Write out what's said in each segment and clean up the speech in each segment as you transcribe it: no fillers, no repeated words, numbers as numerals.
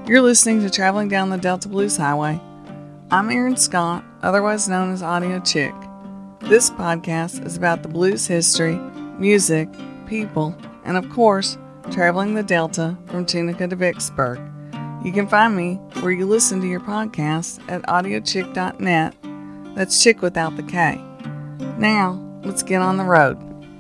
You're listening to Traveling Down the Delta Blues Highway. I'm Erin Scott, otherwise known as Audio Chick. This podcast is about the blues history, music, people, and of course, traveling the Delta from Tunica to Vicksburg. You can find me where you listen to your podcasts at audiochick.net. That's chick without the K. Now, let's get on the road.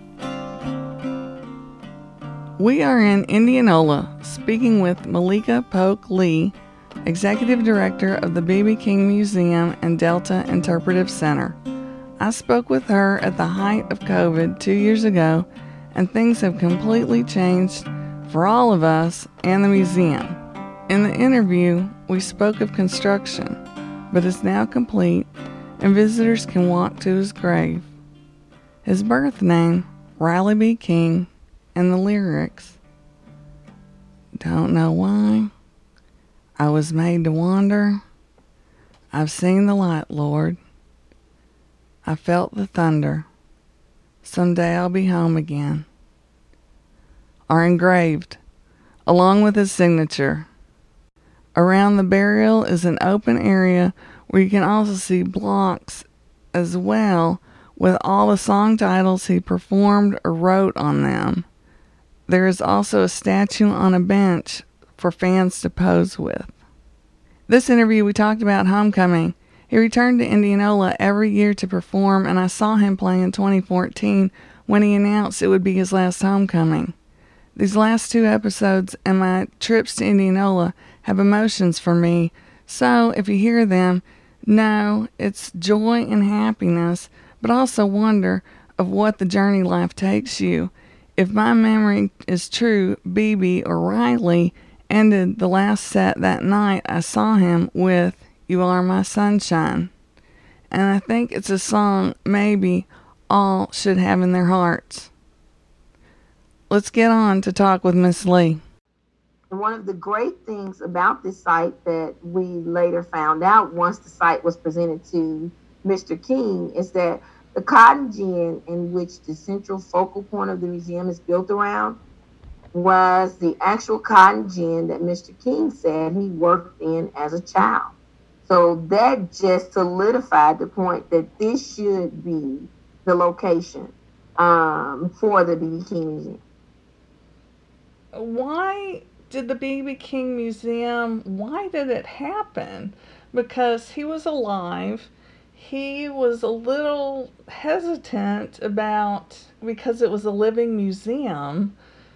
We are in Indianola, speaking with Malika Polk Lee, Executive Director of the B.B. King Museum and Delta Interpretive Center. I spoke with her at the height of COVID 2 years ago, and things have completely changed for all of us and the museum. In the interview, we spoke of construction, but it's now complete, and visitors can walk to his grave. His birth name, Riley B. King, and the lyrics. Don't know why I was made to wander. I've seen the light, Lord. I felt the thunder. Someday I'll be home again. Are engraved, along with his signature. Around the burial is an open area where you can also see blocks as well with all the song titles he performed or wrote on them. There is also a statue on a bench for fans to pose with. This interview we talked about homecoming. He returned to Indianola every year to perform, and I saw him play in 2014 when he announced it would be his last homecoming. These last two episodes and my trips to Indianola have emotions for me, so if you hear them, know it's joy and happiness, but also wonder of what the journey life takes you. If my memory is true, BB or Riley ended the last set that night I saw him with You Are My Sunshine. And I think it's a song maybe all should have in their hearts. Let's get on to talk with Miss Lee. One of the great things about this site that we later found out once the site was presented to Mr. King is that the cotton gin in which the central focal point of the museum is built around was the actual cotton gin that Mr. King said he worked in as a child. So that just solidified the point that this should be the location for the B.B. King Museum. Why did the B.B. King Museum, why did it happen? Because he was alive. He was a little hesitant because it was a living museum.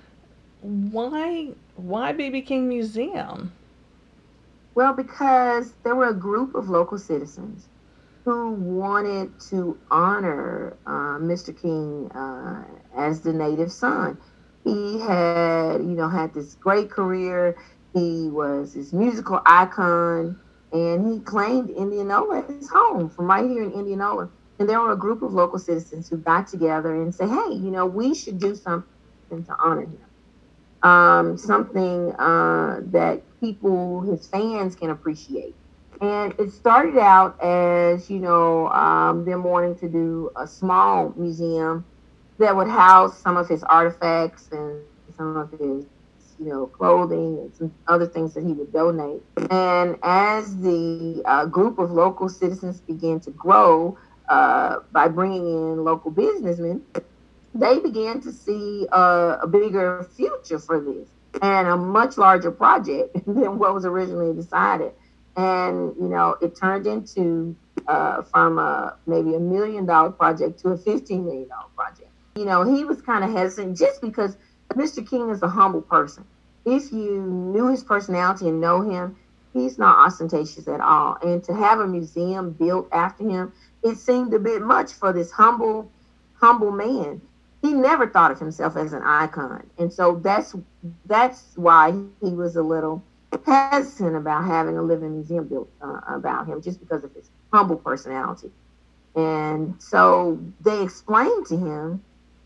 Why B.B. King Museum? Well, because there were a group of local citizens who wanted to honor Mr. King as the native son. He had this great career. He was this musical icon. And he claimed Indianola as his home from right here in Indianola. And there were a group of local citizens who got together and said, hey, we should do something to honor him. Something that people, his fans, can appreciate. And it started out as, them wanting to do a small museum that would house some of his artifacts and some of his clothing and some other things that he would donate. And as the group of local citizens began to grow by bringing in local businessmen, they began to see a bigger future for this and a much larger project than what was originally decided. And, it turned into from maybe $1 million project to a $15 million project. He was kind of hesitant just because Mr. King is a humble person. If you knew his personality and know him, he's not ostentatious at all. And to have a museum built after him, it seemed a bit much for this humble man. He never thought of himself as an icon. And so that's why he was a little hesitant about having a living museum built about him, just because of his humble personality. And so they explained to him,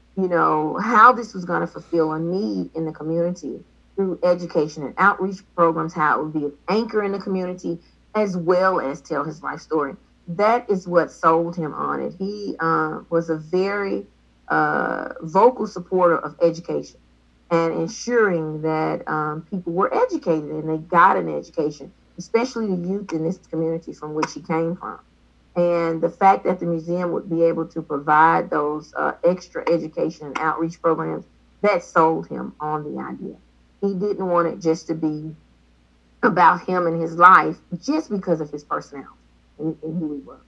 how this was going to fulfill a need in the community through education and outreach programs, how it would be an anchor in the community, as well as tell his life story. That is what sold him on it. He was a very vocal supporter of education. and ensuring that people were educated and they got an education, especially the youth in this community from which he came from. And the fact that the museum would be able to provide those extra education and outreach programs, that sold him on the idea. He didn't want it just to be about him and his life just because of his personality and who he was.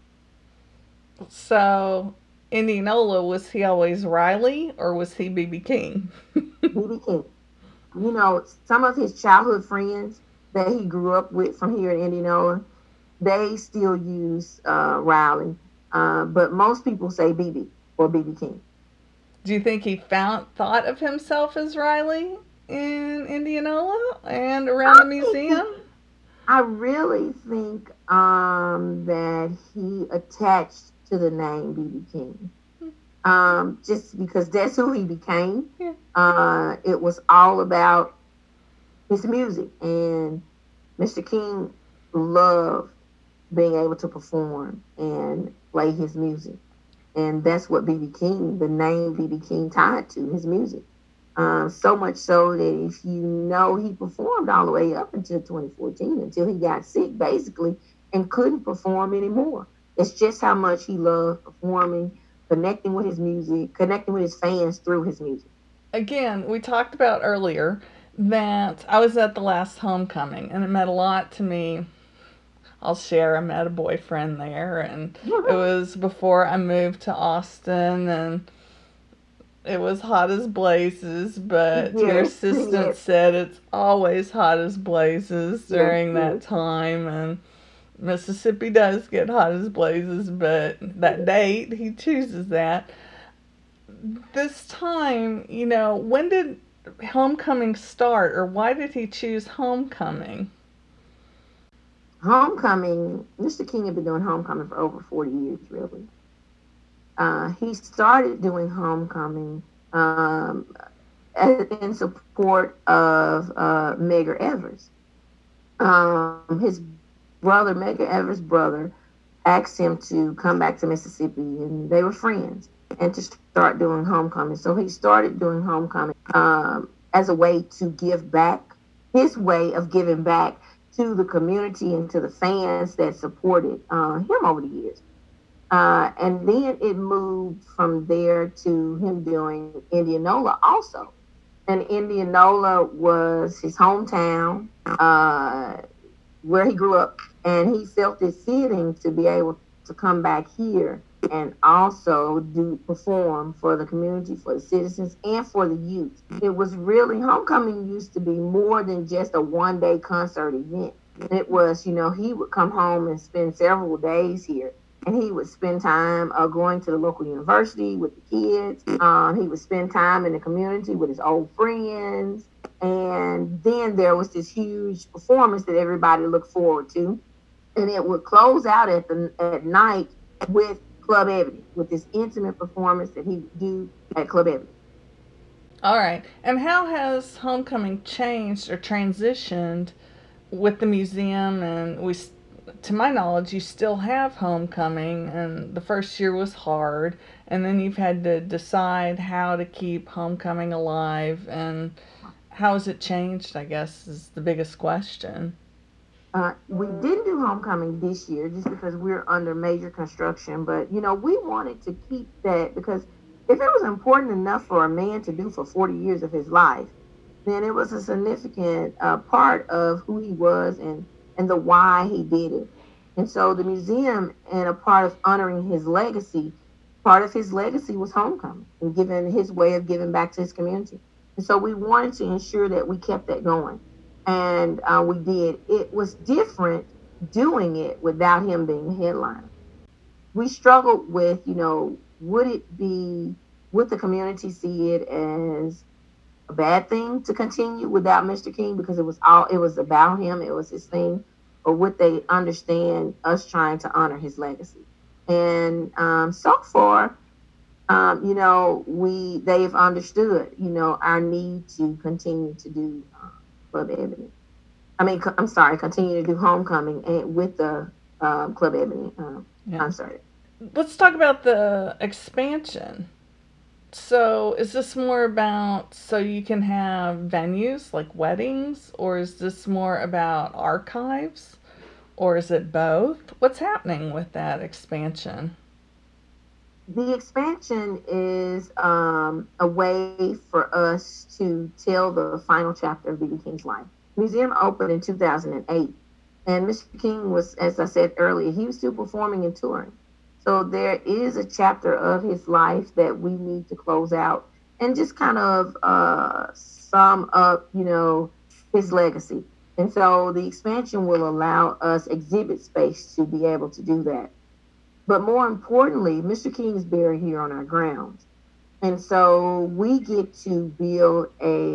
So, Indianola, was he always Riley or was he B.B. King? B.B. King. You know, some of his childhood friends that he grew up with from here in Indianola, they still use Riley. But most people say BB or BB King. Do you think he thought of himself as Riley in Indianola and around the museum? I really think that he attached to the name BB King. Just because that's who he became. Yeah. It was all about his music, and Mr. King loved being able to perform and play his music, and that's what BB King, the name BB King, tied to his music. So much so that if you know, he performed all the way up until 2014, until he got sick, basically, and couldn't perform anymore. It's just how much he loved performing, connecting with his music, connecting with his fans through his music. Again, we talked about earlier that I was at the last homecoming and it meant a lot to me. I'll share, I met a boyfriend there, and it was before I moved to Austin, and it was hot as blazes, but your assistant said it's always hot as blazes during that time, and Mississippi does get hot as blazes, but that date, he chooses that. This time, you know, when did homecoming start, or why did he choose homecoming? Homecoming, Mr. King had been doing homecoming for over 40 years, really. He started doing homecoming in support of Medgar Evers. His brother, Medgar Evers' brother, asked him to come back to Mississippi, and they were friends, and to start doing homecoming. So he started doing homecoming as a way to give back, his way of giving back to the community and to the fans that supported him over the years. And then it moved from there to him doing Indianola also. And Indianola was his hometown, where he grew up. And he felt it fitting to be able to come back here and also perform for the community, for the citizens, and for the youth. It was really, homecoming used to be more than just a one-day concert event. It was, you know, he would come home and spend several days here, and he would spend time going to the local university with the kids. He would spend time in the community with his old friends. And then there was this huge performance that everybody looked forward to. And it would close out at night with Club Ebony, with this intimate performance that he would do at Club Ebony. All right. And how has homecoming changed or transitioned with the museum? And to my knowledge, you still have homecoming, and the first year was hard, and then you've had to decide how to keep homecoming alive, and how has it changed, I guess, is the biggest question. We didn't do homecoming this year just because we're under major construction, but, you know, we wanted to keep that, because if it was important enough for a man to do for 40 years of his life, then it was a significant part of who he was and the why he did it. And so the museum, and a part of honoring his legacy, part of his legacy was homecoming and giving his way of giving back to his community. And so we wanted to ensure that we kept that going. And we did. It was different doing it without him being the headliner. We struggled with, you know, would the community see it as a bad thing to continue without Mr. King, because it was about him, it was his thing, or would they understand us trying to honor his legacy? And so far, you know, they've understood, you know, our need to continue to do Club Ebony. Continue to do homecoming and with the Club Ebony concert. Let's talk about the expansion. So, is this more about so you can have venues like weddings, or is this more about archives, or is it both? What's happening with that expansion? The expansion is a way for us to tell the final chapter of B.B. King's life. The museum opened in 2008, and Mr. King was, as I said earlier, he was still performing and touring. So there is a chapter of his life that we need to close out and just kind of sum up, his legacy. And so the expansion will allow us exhibit space to be able to do that. But more importantly, Mr. King is buried here on our grounds. And so we get to build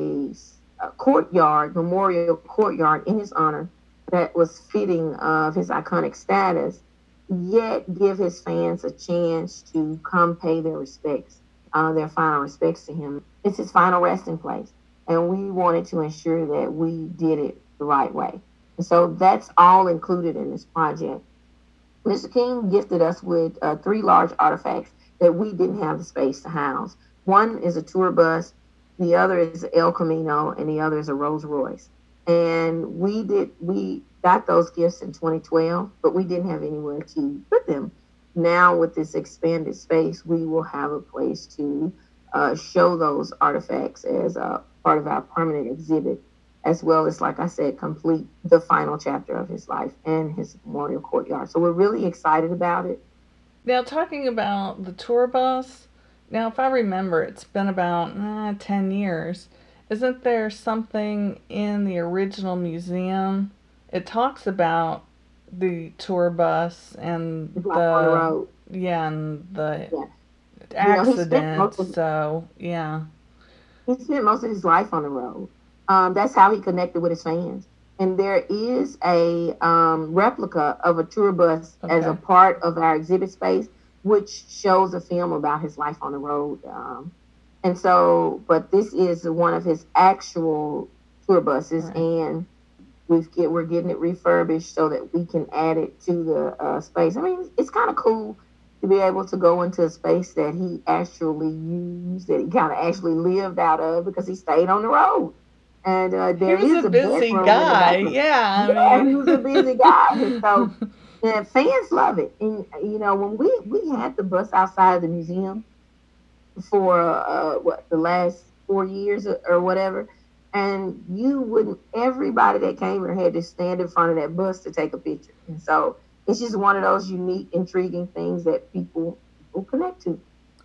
a courtyard, memorial courtyard in his honor that was fitting of his iconic status, yet give his fans a chance to come pay their respects, their final respects to him. It's his final resting place. And we wanted to ensure that we did it the right way. And so that's all included in this project. Mr. King gifted us with three large artifacts that we didn't have the space to house. One is a tour bus, the other is El Camino, and the other is a Rolls Royce. And we got those gifts in 2012, but we didn't have anywhere to put them. Now with this expanded space, we will have a place to show those artifacts as a part of our permanent exhibit, as well as, like I said, complete the final chapter of his life and his memorial courtyard. So we're really excited about it. Now, talking about the tour bus, now if I remember, it's been about 10 years. Isn't there something in the original museum? It talks about the tour bus and His life on the road. yeah, and the Yeah. He spent accident. So, yeah. most of his life on the road. That's how he connected with his fans. And there is a replica of a tour bus as a Okay. part of our exhibit space, which shows a film about his life on the road. And so, but this is one of his actual tour buses, Right. and we're getting it refurbished so that we can add it to the space. I mean, it's kind of cool to be able to go into a space that he actually used, that he kind of actually lived out of because he stayed on the road. And He there was is a a busy bedroom in the guy. back of. Yeah, I Yeah, he was a mean. busy guy, and so fans love it. And when we had the bus outside the museum for the last 4 years or whatever, and you wouldn't. Everybody that came here had to stand in front of that bus to take a picture, and so it's just one of those unique, intriguing things that people connect to.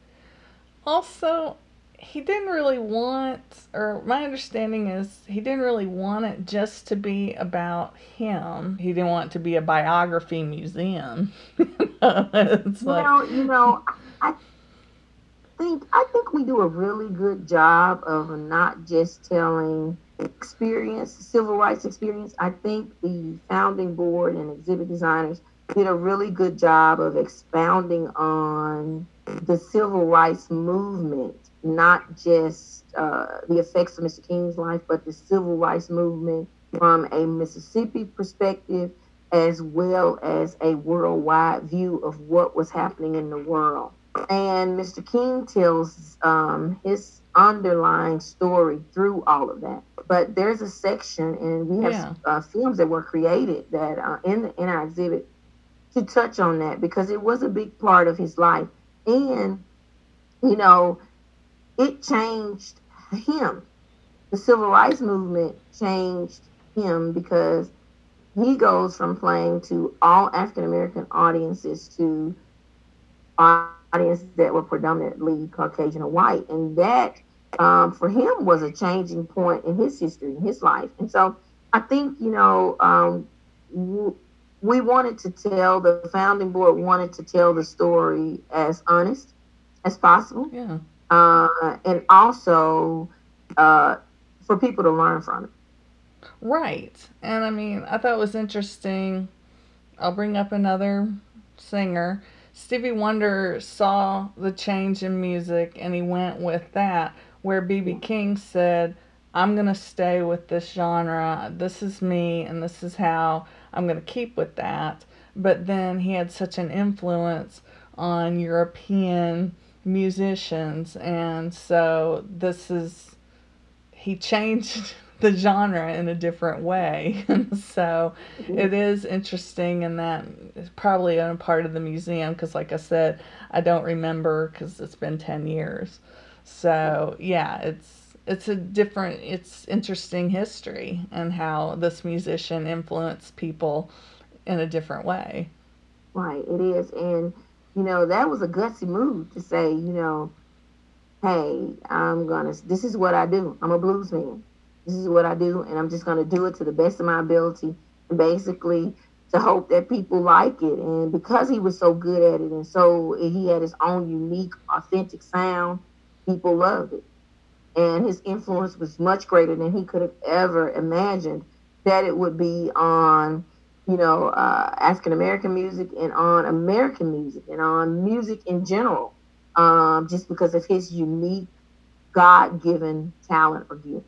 Also, he didn't really want, or my understanding is, he didn't really want it just to be about him. He didn't want it to be a biography museum. It's like, I I think we do a really good job of not just telling experience, civil rights experience. I think the founding board and exhibit designers did a really good job of expounding on the civil rights movement, not just the effects of Mr. King's life, but the civil rights movement from a Mississippi perspective, as well as a worldwide view of what was happening in the world. And Mr. King tells his underlying story through all of that. But there's a section, and we have yeah. films that were created that in our exhibit to touch on that because it was a big part of his life, and you know it changed him. The civil rights movement changed him because he goes from playing to all African American audiences to audiences that were predominantly Caucasian or white, and that for him was a changing point in his history, in his life. And so I think we wanted to tell the founding board wanted to tell the story as honest as possible, Yeah. and also for people to learn from it. Right. And I mean, I thought it was interesting. I'll bring up another singer. Stevie Wonder saw the change in music and he went with that, where BB Yeah. King said, I'm going to stay with this genre. This is me, and this is how I'm going to keep with that. But then he had such an influence on European musicians, and so he changed the genre in a different way. And so it is interesting, and that is probably a part of the museum, because like I said, I don't remember because it's been 10 years. So yeah, it's interesting history and how this musician influenced people in a different way. Right, it is. And, that was a gutsy move to say, hey, this is what I do. I'm a blues man. This is what I do, and I'm just going to do it to the best of my ability, and basically to hope that people like it. And because he was so good at it, and so he had his own unique, authentic sound, people loved it. And his influence was much greater than he could have ever imagined that it would be on, African American music and on American music and on music in general, just because of his unique God-given talent or gift.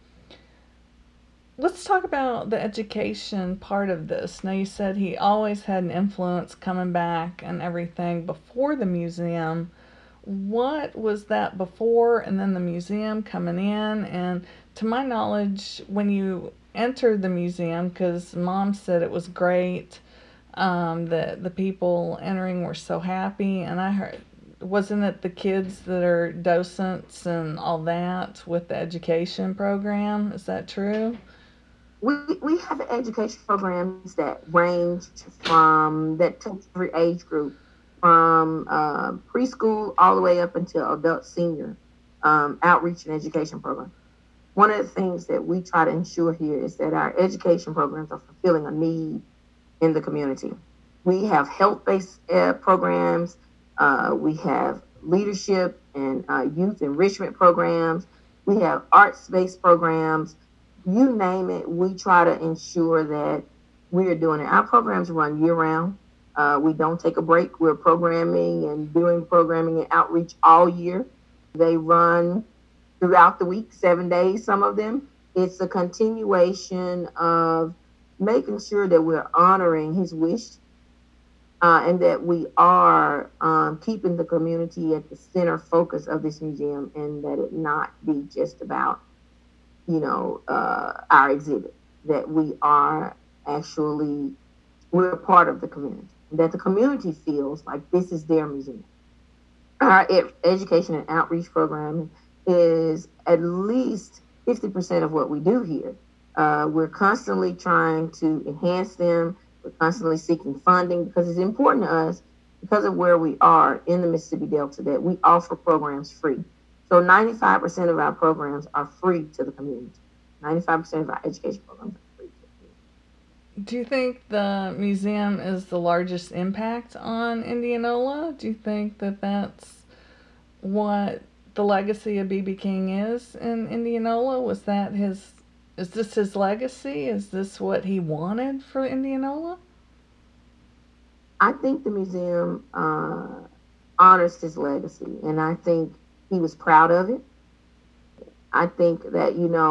Let's talk about the education part of this. Now, you said he always had an influence coming back and everything before the museum. What was that before and then the museum coming in? And to my knowledge, when you entered the museum, because Mom said it was great, that the people entering were so happy, and I heard, wasn't it the kids that are docents and all that with the education program? Is that true? We have education programs that range that touch every age group, from preschool all the way up until adult senior outreach and education program. One of the things that we try to ensure here is that our education programs are fulfilling a need in the community. We have health-based programs. We have leadership and youth enrichment programs. We have arts-based programs. You name it, we try to ensure that we are doing it. Our programs run year-round. We don't take a break. We're programming and doing programming and outreach all year. They run throughout the week, 7 days, some of them. It's a continuation of making sure that we're honoring his wish, and that we are keeping the community at the center focus of this museum, and that it not be just about, our exhibit, that we are actually, we're a part of the community, that the community feels like this is their museum. Our education and outreach program is at least 50% of what we do here. We're constantly trying to enhance them. We're constantly seeking funding, because it's important to us, because of where we are in the Mississippi Delta, that we offer programs free. So 95% of our programs are free to the community. 95% of our education programs are free to the community. Do you think the museum is the largest impact on Indianola? Do you think that that's what the legacy of B.B. King is in Indianola? Is this his legacy? Is this what he wanted for Indianola? I think the museum honors his legacy, and I think he was proud of it. I think that,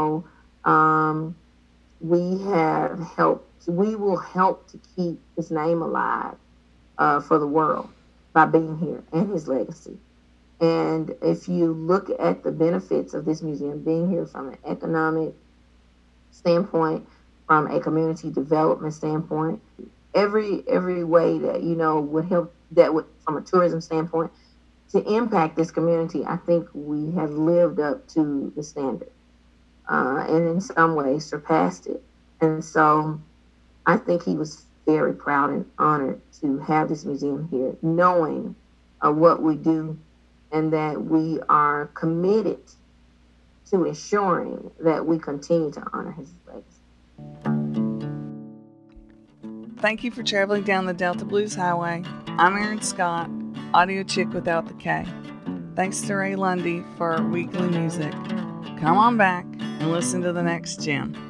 we will help to keep his name alive for the world by being here, and his legacy. And if you look at the benefits of this museum being here from an economic standpoint, from a community development standpoint, every way that, would help, that would, from a tourism standpoint, to impact this community, I think we have lived up to the standard, and in some ways surpassed it. And so I think he was very proud and honored to have this museum here, knowing what we do, and that we are committed to ensuring that we continue to honor his legacy. Thank you for traveling down the Delta Blues Highway. I'm Erin Scott, audio chick without the K. Thanks to Ray Lundy for our weekly music. Come on back and listen to the next gem.